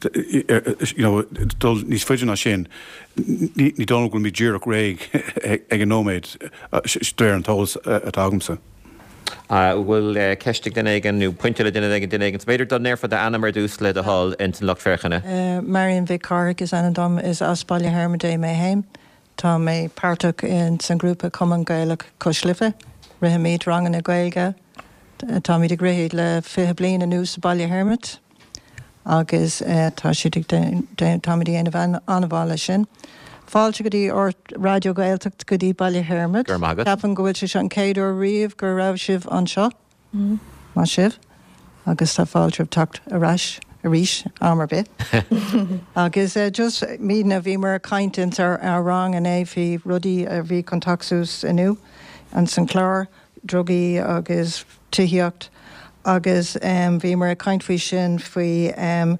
E: níos fuidir ná sin ní dóna goil mí ddíreach réig ag an nóméid stéir an tólas atá agamsa.
A: Bhfuil ceistigh den éigen nó pointile duine ag den éigen. Beidir don néir fad anna mar dús le a hall in san locht ferchanna.
F: Marion Vic Carrick is anna dom is Aspáile Hermadé mé héim. Tá mé páirteach in san grúpa Cumann Gaelach Coslifa, rithe míad rangan na Gaelga. Tá míad ag rithead le fiche bliana nús Baile Hermit, agus tá siad tá míad dhéanamh anabhála sin. Fáilte go dtí or radio Gaeltacht go dtí Baile Hermit.
A: Gur mágad.
F: Ceapan go bhfuil se an céadú riamh gur raibh sibh an seo. Má sibh. Agus tá fáilte tacht a rais, a ríis, amar bit. Agus uh, just mína bhí mar caintint ar, ar rang an é bhí rudí a bhí contactús inniu an san chlár, drugaí agus tuithíocht. Agus um, bhí mar caint faoi sin faoi um,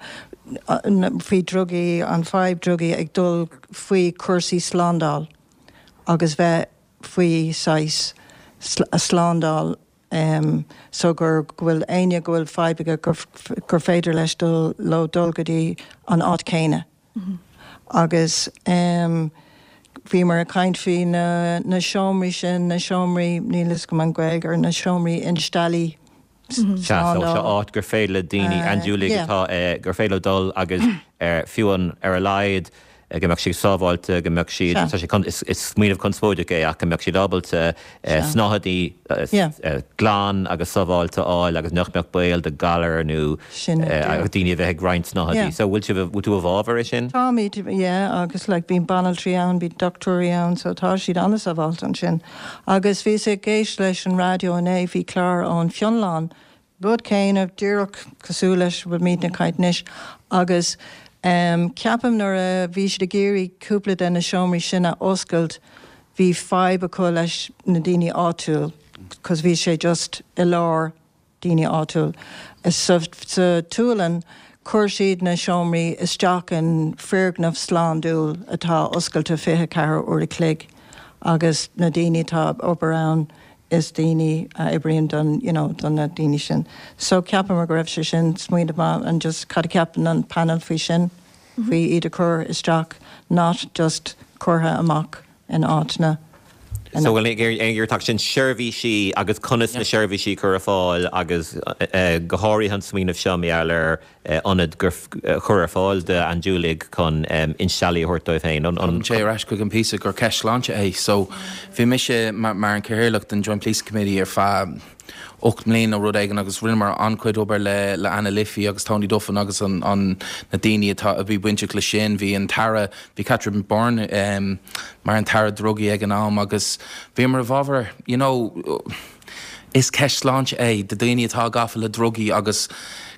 F: faoi drugaí an fáib drugaí ag dul faoi cursaí slándal agus bheith faoi sais a slándal um, so gur bhfuil aine bhfuil fáibeige gur, gur féidir leis dul lo dul go dtí an áit céine. Mm-hmm. Agus um, bhí mar a caint faoi na, na seomraí sin na seomraí nílas go an gweig ar na seomraí in Stalaí.
A: Se áit gur féile daoine anúlaigh atá gur féile dul agus fiúan ar a laid go meach siad sábháilte go meach siad is smíanamh conspóideach é ach go meach siad ábailte snáthadaí glán agus sábháilte áil agus nuachmeach bail de galar nó agus daoine bheith grind snáthadaí. So bhfuil tú a bhábhar é sin?
F: Tá míad, agus le bíon banaltrí ann, bíon doctorí ann, so tá siad annas a bháilt an sin. Agus bhí sé géis leis an radio an é bhí clár ón Fionlán. Bud céin a dúireach cosú leis bud míad na caiit níos agus um, ceapam nuair a bhí siad a géirí cúpla den na seomraí sin a oscailt bhí fáib acu leis na daoine áitiúil, cos bhí sé just i lár daoine áitiúil. Is sa túlan chuir siad na seomraí isteach an feargnamh slándúil atá oscailte fiche ceathair uair a clig agus na daoine tá obair is daoine uh, ibrion don, you know, don na daoine sin. So ceapam mar go raibh sé sin smuoine má an just cad ceapan an panel faoi sin faoi iad a chur isteach, not just curtha amach in áitna.
A: So bhfuil gur tak sin seirbhí si agus conas na seirbhí si chur a fáil agus gothairí an smíanamh seo meallar anad gur chur a fáil de anjúlaigh chun insealaí thuirtóibh féin.
D: An sé rais chuig an písa gur ceis láinte é, so bhí mi sé mar an céirlacht an Joint Police Committee ar fá ocht mbliana ó rud éigen agus rinne mar ancuid obair le, le Anna Liffey agus Tony Duffin agus an, an na daoine atá a bhí buinteach le sin, bhí an tara, bhí Catherine Byrne um, mar an tara drogaí ag an am agus bhí mar a bhábhar, you know, is ceis láinte é, de daoine atá gafa le drogaí agus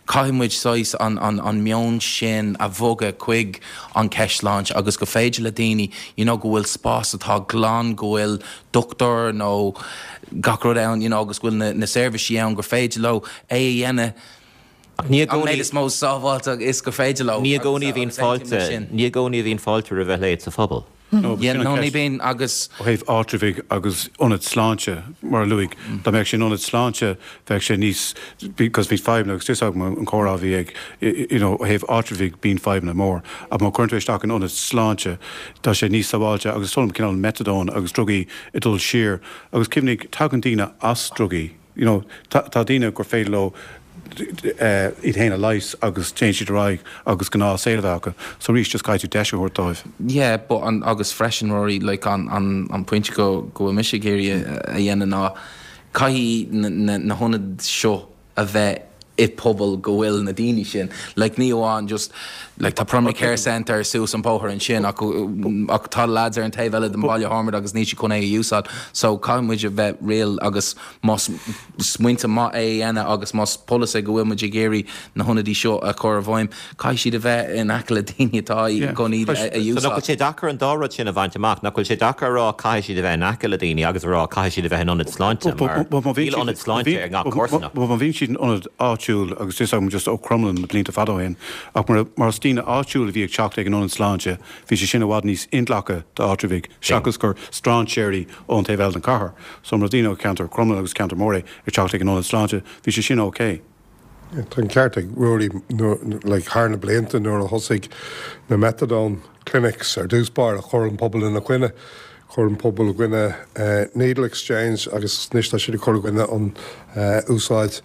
D: caiimiid sais an, an, an mion sin a bhoga chuig an ceisláint agus go féidir le daoine, you know, go bhfuil spás atá glán go bhfuil doctor nó gacrod ann, you know, agus bhfuil na, na service ann gur féidir lo é a dhéine.
A: Ní
D: gcónaí is mó sábháilteach is go féidir lo.
A: Ní gcónaí bhíon fáilte, ní gcónaí bhíon fáilte a bheith léit sa phobal.
D: No, ní bíon agus
E: héh átrafig agus onad sláinte mar luig. Tá meid sin onad sláinte bheith sé níos because bhí feimna agus tuag an chorá bhí ag héh átrafig bíon feimna mór. A má chuirtéisteach an onad sláinte tá sé níos sábháilte agus tom cinál metadón agus drugaí i dul siar agus cimnig tagan tína as drugaí. Tá dína gur féad lo Uh, it héna leis agus change raig agus gná séilehhacha, so rís just caiitú deise chuirtáibh.
D: Yeah, but an agus freisin roií like an an an pointe go go misigéri a dhéana ná caihí na na honad seo a bheith i pobl go bhfuil na daoine sin, like ní amháin just like tá primary care centre sús an póthir an sin ach ach tá lads ar an taobh eile den Baile Harmard agus ní si chun é a úsáid, so caiimiid a bheith réal agus más smuinte má é dhéana agus más polis go bhfuil muid géirí na honadí seo a chur a bhhaim, cai siad a bheith in aice le daoine atá go ní a úsáid.
A: So nachfuil sé dachar an dárad sin a bhaint amach, nachfuil sé dachar rá cai siad a bheith in aice le daoine agus rá cai siad a bheith in onad sláinte mar bhíl onad sláinte ar ngá córsanna.
E: Ba bhín siad onad áitiúil agus tú sagm just ó crumlan na blianta fadóhain ach mar mar tína áitiúil a bhí ag teacht ag an onad sláinte, bhí sé sin a bhád níos intlacha de átrafig, seachas gur strán séirí ón taobh eile an cathair, so mar dtína ceantar crumlan agus ceantar móra ag teacht ag an onad sláinte, bhí sé sin ócé.
B: Tá ceart ag ruirí le hána blianta nuair a thosaigh na metadón clinics ar dúspáir a chur an pobl ina chuine, chur an pobl a gcuine needle exchange agus níos tá siad chur gcuine an úsáid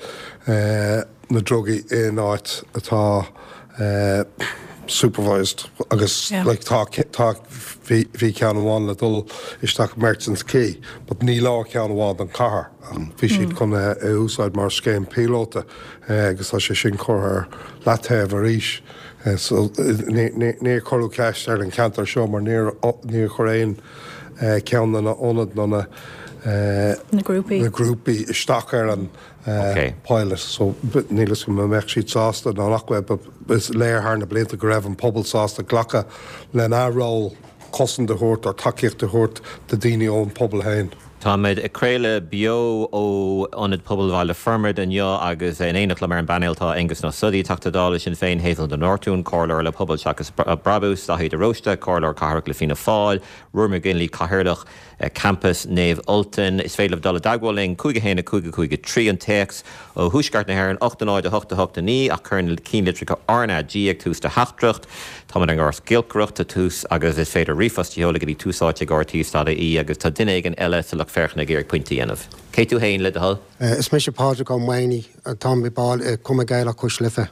B: na drogaí in áit atá supervised agus
C: Yeah.
B: like tá bhí cean bháin le dul isteach Merchants Quay, but ní lá cean bháin an cathair. Bhí siad chun úsáid mar scéim pilóta agus tá sé sin chur leataobh a ríis. So ní choú ceist ar an cantar seo mar ní choréon cean na ónad na
C: na grúpaí.
B: na grúpaí isteach ar an pilot, so nílas go meach siad sásta ná nachfuil is léir thar na blianta go raibh an pobl sásta ghlacha le nárá cosan de thuirt ar takeíocht de thuirt de daoine ón pobl hain.
A: Tá méid acréile bio ó onad pobl bhaile fermard an jo agus in éanaach le mar an banéltá agus nó sudí tatadála sin féin héal den Nortún, cóir le pobl seachas brabús táid a roiste, cóir carach le fina fáil, ruúrma ginlí cahirdach campus Nave Ultan, is féileh dal dagháling cúige héna cúige cúige trí an teex ó thuisgart na hairann ochtanáid a hochta hochta ní ach chun cí litrica arna dí ag tús de heachtracht, tá an gás gilcrocht a tús agus is féidir rifastí í túsáte gáirtíí stada í agus tá duine an eile sa le ferchna géir pointí anmh. Cé tú héin le hall?
G: Is mé sé páidir go mhaoine tá mé báil cum gaile chus lifa.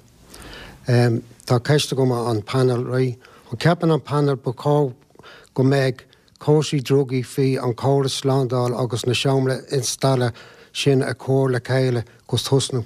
G: Tá ceiste go an panel raí, chu ceapan an panel bu cá go méid cósaí drogaí fí an córas sládáil agus na seomla installe sin a cóir le chéile go thusnú.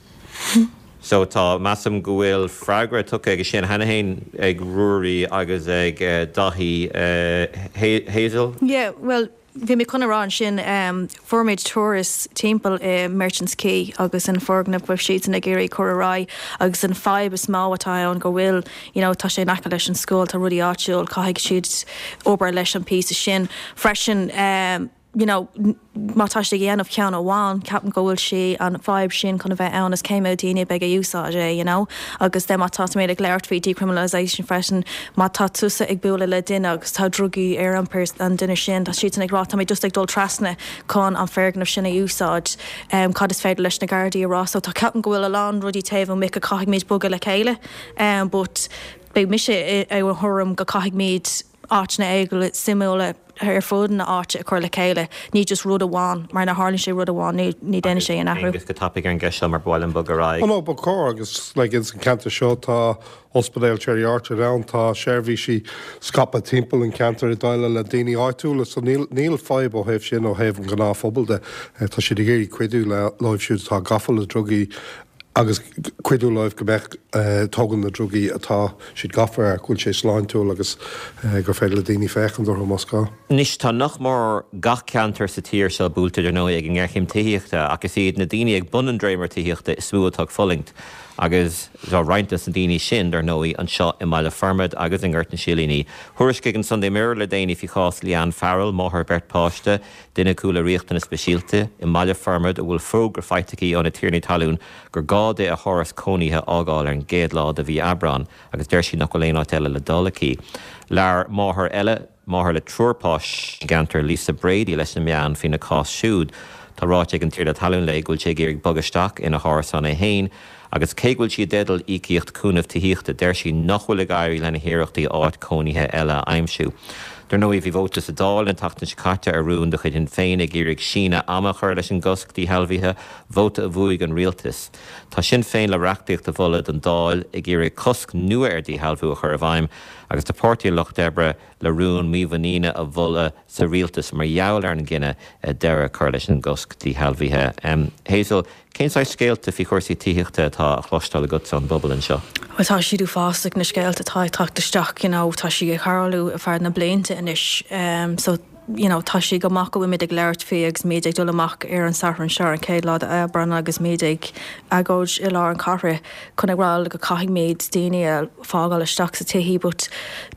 A: So tá massam go bhfuil freigra tucha agus sin hena héin ag ruúí agus ag dahí Hazel?
C: Yeah, well, bhí mé chuna rán sin um, formid tourist timppel uh, Merchants Quay agus an forgna buh siad na géirí chorará agus an five is máhatá an go bhfuil, you know, tá sé nacha leis an scóil tá rudí áitiúil caiigh siad obair leis an pí sin freisin um, you know, mátá sé dhéanamh cean amháin ceapan go bhfuil sé an five sin chuna bheith ann is céime daine beag a úsáid é, you know, agus de mátá méid ag léirt fao decriminalisation freisin mátá tusa ag buúla le duine agus tá drugaí ar an pers an duine sin tá siad ag rá tá just ag dul trasna chun an fergnamh sinna úsáid um, cad is féidir leis na gardaí ará, so tá ceapan go bhfuil a lán rudí taobh mic a caiigh méid buga le chéile, um, but beag mise é thuram go caiigh méid áit na éigil simúla ar fód na áte a chuir le chéile, ní just rud amháin, mar na hálann sé rud amháin ní déine sé an ahrú.
A: Agus go tapig an geisio mar bháil an bugará.
B: Oh no, but cá agus le in san cantar seo tá Hospedale Cherry Archer round tá sérbhí si scapa timppel in cantar i daile le daoine áitiúla, so níl five ó héh sin ó héh an gná fphobal de tá si géirí cuiidú le láimhsiúd tá gafal a drogaí agus cuiidú leibh go beh tugann na drugaí atá siad gafar chuil sé sláintú agus gur féidir le daoine fechan do Moscá.
A: Nis tá nach mór gach ceantar sa tír seo búlta ar nó ag an gghearchim tííochta agus iad na daine ag bunan dréimar tííochta is smúatá folingt. agus rá reintas an daoine sin ar nóí an seo i maiile fermid agus an ggurt na sílíní. Thuris gig an Sunday Mirror le déine fi chás Leanne Farrell, Máthar Bert Páiste, duine coolla riochta na speisialte i maiile fermid a bhfuil fógur feiticí an na tíirní talún gur gáda a choras cóníthe ágáil ar an géadlá a bhí Abran agus deir sin nach go léon áit eile le dolaí. Lear Máthar eile, Máthar le trúrpáis gantar Lisa Brady leis na meán fi na cás siúd. Tá ráte an tíir le talún le gúil sé géirigh bogasteach ina háras an é hain, agus céhfuil si dédal ícíocht cúnamh tííochta deir sí nachhfuil gaiirí lena hiireachtaí áit cóníthe eile aimsiú. Der nó bhí bhóta sa dáil an tachtan carte a rún de chuid in féin ag géirigh sína amachar leis an gosctí helmhíthe bhóta a bhuaig an rialtas. Tá sin féin le reachtaíocht a bhulad an dáil ag géirigh cosc nua ar dí helmhú a chur a bhaim, agus tá pórtaí Loch Debre le rún míomhaníine a bhula sa rialtas mar jaall ar an gine deire chur leis an gosctí helmhíthe. Um, Hazel, cén sa scéalta fi chuirsaí tííochta tá a chlostal a gut an bobbal an seo?
C: Tá siadú fásach na scéalta tá tachtasteach, you know, tá si charlú a fear na blianta inis, um, so you know, tá si go mac go bhfuid ag leirt féags méideag dul amach ar an saran sear an céad lád a Abran agus méideag agóid i lá an carre chun ag ráil go caiigh méid daine a fágáil isteach sa tuí, but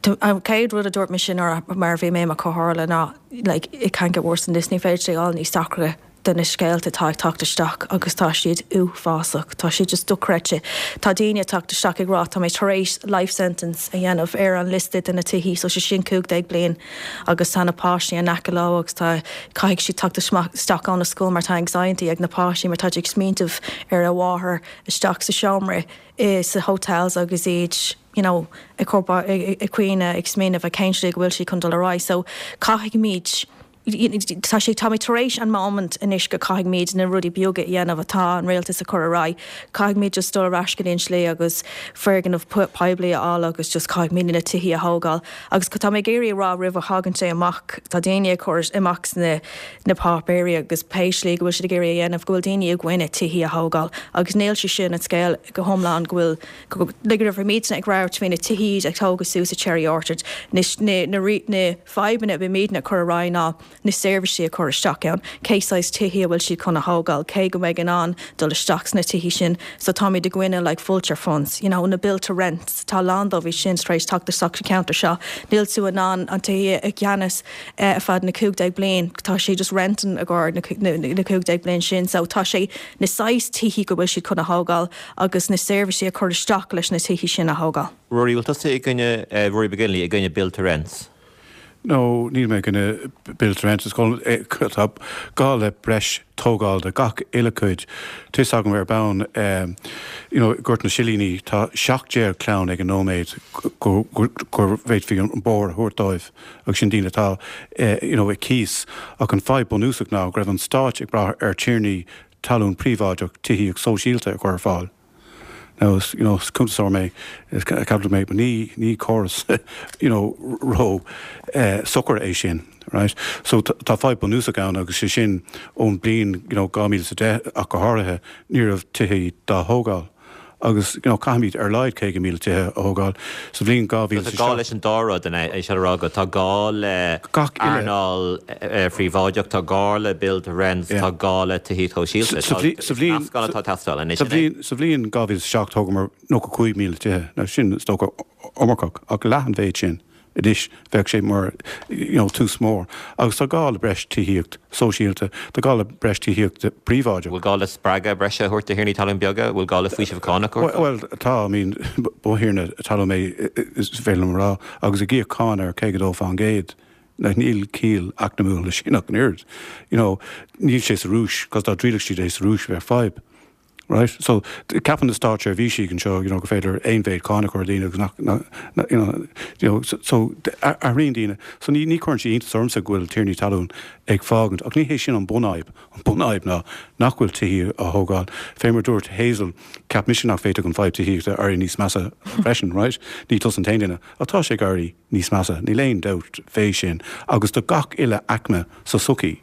C: céad rud a dúirt me sin ar mar bhí mé a chothla ná, like, it can't get worse than this, ní féidir all ní sacra den is scéalta tá tachtasteach agus tá siad ú fásach, tá siad just ducréite. Tá daine tachtasteach ag rá, tá mé taréis life sentence a dhéanamh ar an listed in na tuí, so sé sin cúg ag blian agus tána páisí an naca lá agus tá caiigh si tachtasteach an na scúil mar tá anxiety ag na páisí mar tá ag smíntamh ar a bháthair isteach sa seomra sa hotels agus iad, you know, i corpa i cuioine ag smínamh a céinslí go bhfuil si chun dul ará, so caiigh míid tá sé tá taréis an moment inis go caiigh méid na rudí beaga dhéanamh atá an réaltas a chur ará. Caiigh méid just dul rascin slé agus fergan of pebli á agus just caiigh mí na tuí a hágáil. Agus go tá mé géirí rá rih hagan sé amach tá daine chuir imach na na pápéir agus péislí go bhfuil si géirí dhéanamh gohfuil daine a gcuine tuí a hágáil. Agus néil si sin at scéil go thomláán gohfuil ligur bhar méidna ag ráir trína tuí ag tógus sús a Cherry Orchard. Na na fibanna be méidna chur ará ná na service a chur isteach ann, céáis tuí bhfuil si chuna hágáil, cé go méid an an dul isteach na tuí sin, so tá mí de gcuine like vulture funds, you know, na build to rent, tá landó bhí sin strééis tuachtar sac counter seo, níl tú an an an tuí a gceannas a fad na cúgdeag blian, tá sé just rentan a gáir na cúgdeag blian sin, so tá sé na sais tuí go bhfuil si chuna hágáil agus na service a chur isteach leis na tuí sin a hágáil.
A: Rory, bhfuil tá i gcuine Rory Beginley i gcuine build to rents?
E: No, níl me gonna build rent is called cut up gále breis tógáil de gach iliciid tus agan ar bán um, you know, gurt na silíní tá seachtéir clown ag an nóméid gur bhéit fi an bór thuirtáibh agus sin dína tá uh, you know, ag cís ach an fáid bonúsach ná greibh an stáit ag brath ar tíirní talún príváideach tuí ag sóisialta ag chuir fáil. Now, you know, Kuntasar me, capital me, but ni ni chorus, you know, row, uh, soccer Asian, right? So ta five bonusa gown agus shin on blin, you know, gamil sa de akaharahe near of tihi da hogal. Agus, you know, camid ar leid cé go míle tuthe a hógáil. So bblin gáhíil
A: sa gáil leis an dárad den é sé rága tá gáil arnáil phríomháideach tá gála build rents tá gála tuí tó síalta.
E: Sa bblin
A: tá testáil in
E: Sa bblin gáhíil seach tógamar nó go chuig míle tuthe na sin tóga omarcach ach lehan bhéid sin. It is bheith sé mar, you know, tús mór. Agus tá gála breis tííocht sóisialta, tá gála breis tííocht príomháideach.
A: Bhfuil gála spraga breise thuirta hirní talún beaga, bhfuil gála faoisih cánach?
E: Well, tá, I mean, bóthíarna talú mé is félam rá, agus a gíoh cáin ar cé go dó fan géad, na níl cíl ach na múil le sinach an irid. You know, níl sé sa rúis, cos tá drílach sí éis rúis bheith fibe. Right, so the cap on the start chair Vichy can show, you know, go fader ein fade conic or dina, not, not, you know, you know, so, so a rin dina, so ni ni currently into sormsa gwil tierney talun egg fogand, och ni heshin on bonaib, on bonaib na, nachwil tihi a hogal, famer dur to hazel, cap mission nach fade on five tihi to ari nis massa freshen, right? Ni tossen taindina, a toshek ari nis massa, ni lane doubt fashion, August the gach illa acme so suki.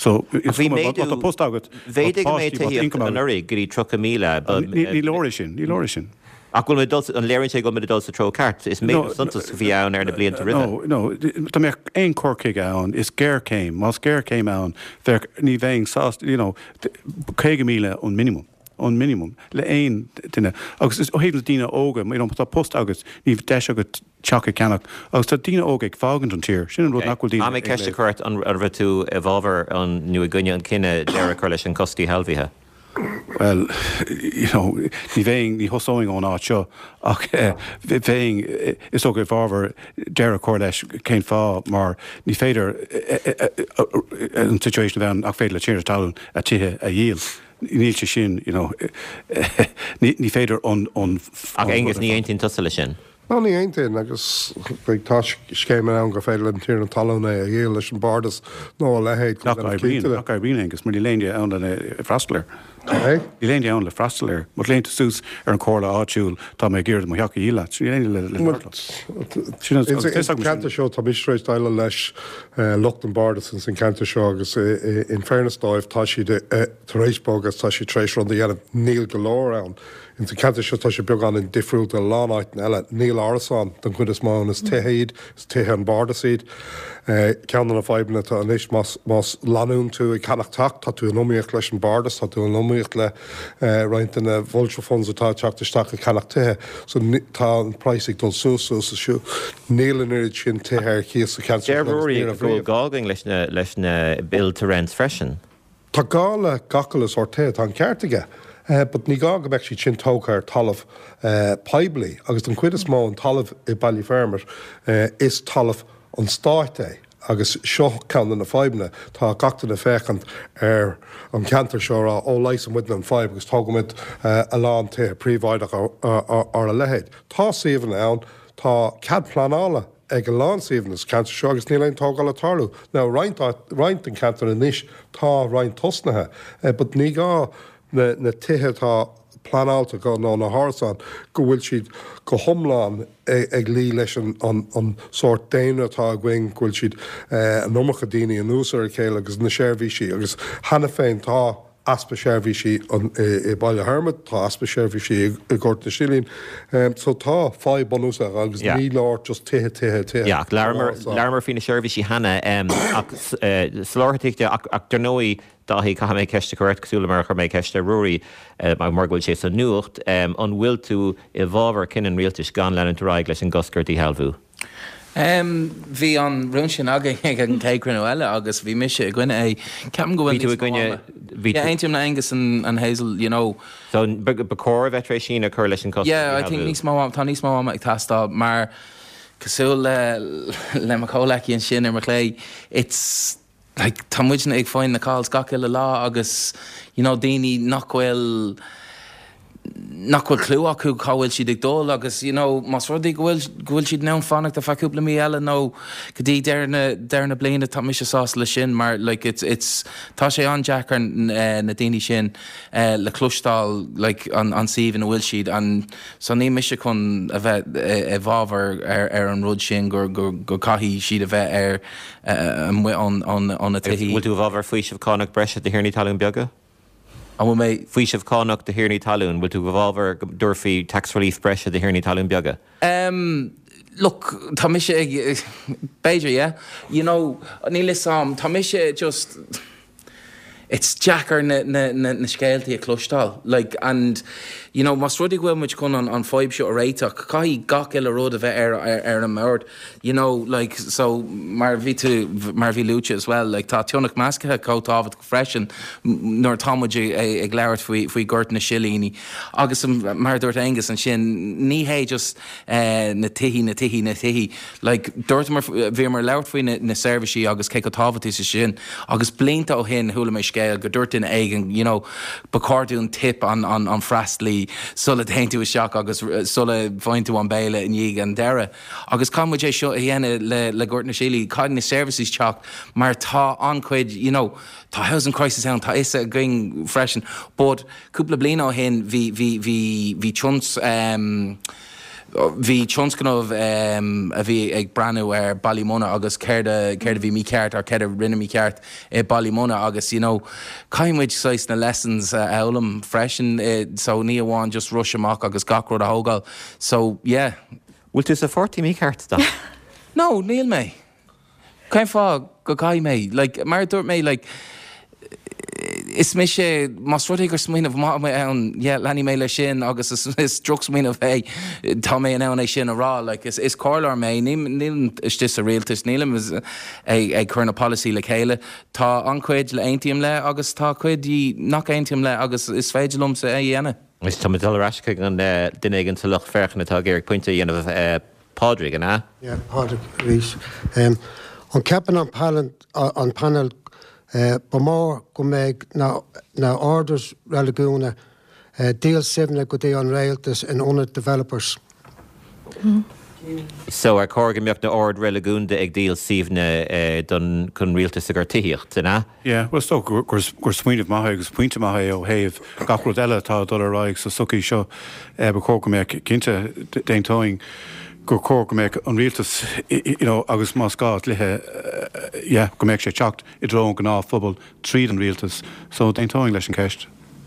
E: So
A: bhí méadú
E: post agat
A: bhéidir go méid an urí gurí tro míle
E: ní lóiri sin, ní lóiri sin.
A: Ach bhfuil an léironn sé go mid dul sa tro cart, is mé suntas go bhí ann ar na blianta rinne.
E: No, no, tá mé aon corcaig ann, is géir céim, más géir céim ann, bheith ní bhéing sás, you know, céige míle an minimum. On minimum le ein dinne agus is héle dína óga mé tá post agus ní de agat teach ceannach agus tá dína óga ag fágan an tír sin rud nachhfuil dína.
A: Am mé ceiste chuirt an bheith tú evolver an nu a gunne an cinenne deire chu leis an costí helmhíthe.
E: Well, you know, ní bhéing ní hosáing ón áit seo ach bhéing is óga bhharver deire chuir leis céim fá mar ní féidir an situation bhean ach féidir le tíir talún a tithe a dhéal. Níl se sin, you know, ní féidir an...
A: Ach agus ní aontainn tusa le sin?
B: No, ní aontainn agus tá scéime an go féidir le tíir an talúna a dhéal leis an bardas nó a lehéid.
E: Nach a bhíon agus mar ní léonde an le freistlir. Ní léonde an le freistlir, mar léonta sús ar an cóla áitiúil tá mé ggéird mo heacha íla. Ní léonde le
B: Canta seo tá misrééis daile leis lucht an bardas san canta seo agus in fairness dáibh tá si taréisbógus tá si trééis run dhéanamh níl go leir ann. In sa canta seo tá sé beag an in difriúil a lánáit eile níl árasán don chud is má is tuthaíd, is tuthe an bardasaíd. Cean an a fáibna tá anis más lanún tú i canachtaach, tá tú an nóíocht leis an bardas, tá tú an nóíocht le roiint in a bhiltrafons atá teachtarteach a canach tuthe, so tá an praisig dul súsús a siú nílan irid sin tuthe ar chias sa canta.
A: Deirúirí go gágaing leis na bil terrains freisin.
B: Tá gála gacalas orthe tá an ceartaige. Uh, but ní gá go bheith sí sin tóca ar talamh uh, peblií, agus an cuid is mó an talamh i Ballyfermot uh, is talamh an stáite agus seo cean na fáibne tá gachta na féchant ar an cantar seo ó leis an muidna an fáib agus tágamid uh, a lán tuthe príomhhaideach ar a lehéid. Tá síomhan ann tá cad planála ag an lán síomhan is cantar seo agus níl aon tógáil a tarlú. Ná roint an cantar inis tá roint tosnathe, uh, but ní gá na, na tithe tá planálta go ná na hárasán go bhfuil siad go thomláin ag lí leis an, an, an sort déine atá going bhfuil siad uh, an nómacha daoine an úsar céile agus na séirbhísí agus hena féin tá aspa séirbhísí i Ballyfermot, tá aspa séirbhísí i Gort na Silín. Um, so tá fáid bonúsa agus yeah. ní láir just tithe tithe tithe.
A: Ja, learmar fina séirbhísí hena um, ach uh, slártaíte ach, ach darnóí dahí cha mé ceiste correct cosúla mar chu mé ceiste ruúí mar mar bhfuil sé san nuacht um, an bhfuil tú i bhábhar cinan rialtas gan leann ráig leis an goscirtaí helbhú.
D: Um, bhí an rún sin aga ag an céicrin eile agus bhí mise a gcuine é ceapan go bhfuil
A: gcuine
D: aontim na Angus an an Hazel, you know.
A: So becóir bheitrééis sin a chur leis an coscirtaí.
D: Yeah, I think níos má tá níos má ag tastal mar cosúil le le macólaí an sin ar maclé, it's like tá muidna ag fáin na cáil scace le lá agus, you know, daoine nachhfuil nachhfuil clú acu cáhfuil siad ag dul agus, you know, mas rudaí gohfuil gohfuil siad nán fannacht a feúpla mí eile nó go dtí dearna dearna bliana tá mis sás le sin mar like it's it's tá sé an Jackar uh, na daoine sin uh, le clúistáil like an an síomhan a bhfuil siad an san ní mise chun a bheith a bhábhar ar ar an rud sin gur gur gur caithí siad a bheith ar an an an an a tuí.
A: Bhfuil tú bhábhar faoi sibh cánach breise de hirirní talún beaga?
D: An bhfuil mé
A: faoi sibh cánach de hirirní talún, bhfuil tú go bhábhar dúirfaí tax relief breise de hirirní talún beaga?
D: Um, look, tá mise ag Beidir, yeah? You know, ní le sam, tá mise just it's Jackar na na na, na scéaltaí a clúistáil, like, and you know, mas rudaí bhfuil muid chun an an fáib seo a réiteach caithí gach eile rud a bheith ar ar ar an mord, you know, like, so mar bhí tú mar bhí lúte as well, like tá tionach meascathe cótábhad go freisin nóir támuid ag leabhart faoi faoi Gort na Silíní agus mar dúirt Angus an sin ní hé just uh, na tihí na tihí na tihí, like dúirt mar bhí mar leabhart faoi na, na serviceí agus cé go tábhairtí sa sin agus blianta ó hin thula mé scéal go dúirt in éigen, you know, bacardún tip an an an freistlí sulla daintú a seach agus sulla bhaintú an béile in dhíig an deire. Agus cámuid é seo a dhéana le, le Gort na Silí, cáid na services teach mar tá ancuid, you know, tá housing crisis an tá is a going freisin, but cúpla bliana ó hin bhí bhí bhí bhí chunts um, Bhí tionscanmh um, a bhí ag breanú ar Ballymona agus céir a bhí mí ceart ar céir a rinne mí ceart i Ballymona agus, you know, caiimid sais na lessons uh, elam freisin, uh, so ní amháin just rush amach agus gacrod a hógáil. So, yeah.
A: Bhfuil tú sa forty mí ceart da?
D: No, níl mé. Caim fá go caiim mé. Like, mar dúirt mé, like, is mé sé más ruí gur smíanamh má mé ann, yeah, leanaí mé le sin agus is, is drug smíanamh é tá mé an ann é sin a rá, like, is, is cólar mé, níl is this a réaltas, nílam is ag churna policy le chéile, tá ancuid le aontaim le agus tá cuid í nach aontaim le agus is féidirlumm sa é dhéana.
A: Is tá dul rasca an duine an tulach ferchan atá géir pointe dhéanamh Pádraig, an
G: Yeah, Pádraig Rhys. Um, an ceapan an panel, an panel Uh, ba mór go méid na, na orders religúna uh, díal sibna go dtí an réaltas in ónad developers.
C: Mm.
A: So ar cógan meocht na ord religúnda ag díal síbna uh, don chun rialtas a gur tííocht, na?
E: Yeah, well, so gur smuoineh maithe agus puinte maithe ó héamh gacrod eile tá dul aráig sa sucaí seo ba cóga méid cinnte déontóing gur cór go méid an rialtas, you know, agus más gát lethe, yeah, go méid sé teacht I drón go ná phobal tríd an rialtas, so déontóing leis an ceist.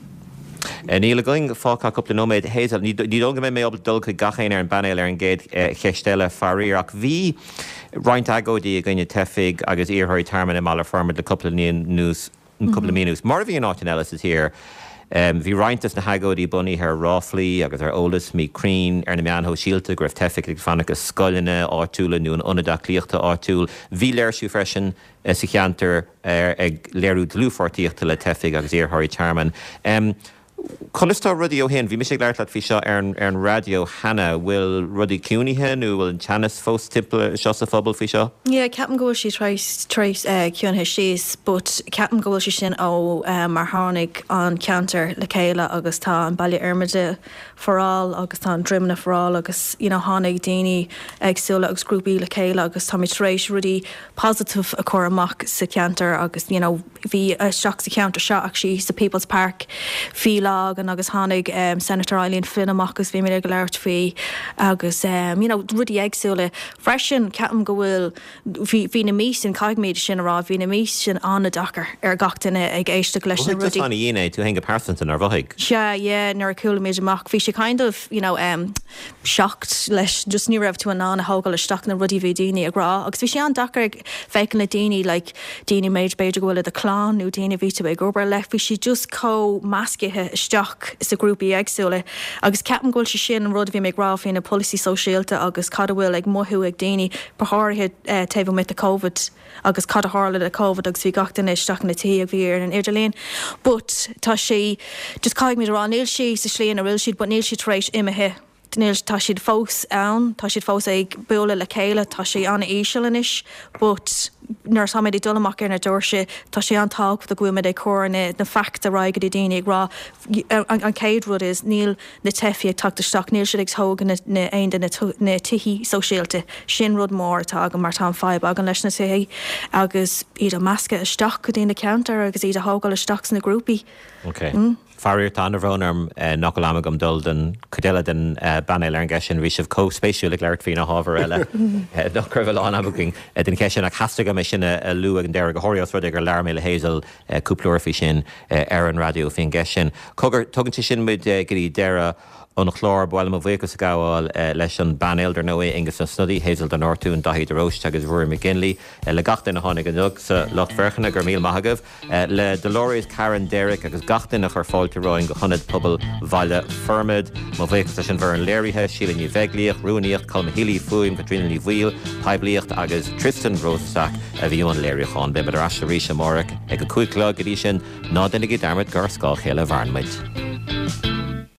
A: Níl a going fácha coppla nóméid héal, ní dóga mé mé ob dul chu gachéin ar an banéil ar an géad cheistelle faríir ach bhí roiint agódaí a gine tefig agus iarthirí tarman am mala formad le coppla nús, coppla mínús. Mar bhí an átain eile is here. Um, Bhí roiintas na hagódaí bunaí ar ráflaí agus ar ólas mí crín ar na meanthó síalta gur bh tefic ag fannacha scoilena áitiúla nó an ionadach líochta áitiúil. Bhí léirsú freisin sa cheantar ag léirú dlúfortíochta le tefig agus iarthirí tarman. Um, Colistá rudí ó hen, bhí mis sé leir leat bhí seo ar an radio Hannah, bhfuil rudí cúnithe nó bhfuil an teannas fós timpla seo sa phobal fhí seo?
C: Yeah, ceapan go sí tréis ciúnthe síos, but ceapan go sí sin ó mar tháinig an ceantar le chéile agus tá an bailí Armide forráil agus tá an drimna forráil agus, you know, tháinig daoine agsúla agus grúpaí le chéile agus tá mé tréis rudí positive a chur amach sa ceantar agus, you know, bhí seach sa ceantar seo actually sa People's Park fí and agus hánig um, Senator Eileen Flynn amachgus bhí mé go leirt fí agus um, you know, rudí agsúla freisin ceapan go bhfuil bhí na mís sin caiigméid sin ará bhí na mís sin anna dachar ar gachtainna ag éiste leis na rudí.
A: Bhí dhéana tú hanga percent ar bhaig.
C: Yeah, yeah, nar coolla méid amach. Bhí sé kind of, you know, um, shocked leis just ní raibh tú an anna hógáil isteach na rudí bhí daoine agrá. Agus bhí sé an dachar ag fécin na daoine like daoine méid beidir go bhfuil a clán nó daoine bhí tú ag gobar le bhí sé just có mascithe isteach is a grúpaí agsúla agus ceapan gúil sé sin an rud bhí méid rá na policy sosiálta agus cad bhfuil ag mothú ag daoine parthairthe uh, taobh mit a COVID agus cad hála a COVID agus bhí gachtainna isteach na tí a bhí ar an Idirlín. But tá sé just caiig mí rá níl sí sa slíon a riil siad, but níl si tréis imethe. Níl tá siad fós ann, tá siad fós ag buúla le chéile, tá sé anna éisialanis, but nuair samid í dulamach ar na dúirse, tá sé an tág the gcuimid ag chóirna na feachta raigad i daoine ag rá an céad rud is níl na tefií ag tugtasteach, níl siad ag tógan na aonda na tithí sosiálta sin rud mór tá agan mar tá fáib agan leis na tithí agus iad a masca isteach go dtí na counter agus iad a thógáil isteach na grúpaí.
A: Okay. Mm? Farir tá na bhrónarm nach amagam dul den codéile den banéil ar an gceisisin bhí sibh cóspéisiú le leirt fhí na hábhar eile nach cruibh an amaging den ceisisin ach chastaga me sin a lu an deir go háiríos rud gur leir mé le héasal cúplaúir fhí sin ar an radio fin gceisisin. Cogur tugann sin muid gurí deire an chlár bhil a bhhéchas a gáháil leis an banéildir nó agus an snudí héasal den ortún daithí roist agus bhuair McGinley le gachtain na tháinig an nug sa Loch Ferchana gur míl maithagah le Dolores Karen Derrick agus gachtain nach ar fáilte roiin go chunad pobl bhaile fermid má bhhéchas sin bhar an léirithe sílan ní bheiclíoch, rúnaíocht, Colmahilí fuim, Katrina ní bhuiil, Paiblíocht agus Tristan Rothsack a bhí an léiriachán be mar as ríise mórach ag go cuaig le go dtí sin ná dennig darmid gur scáil chéile bharnmuid.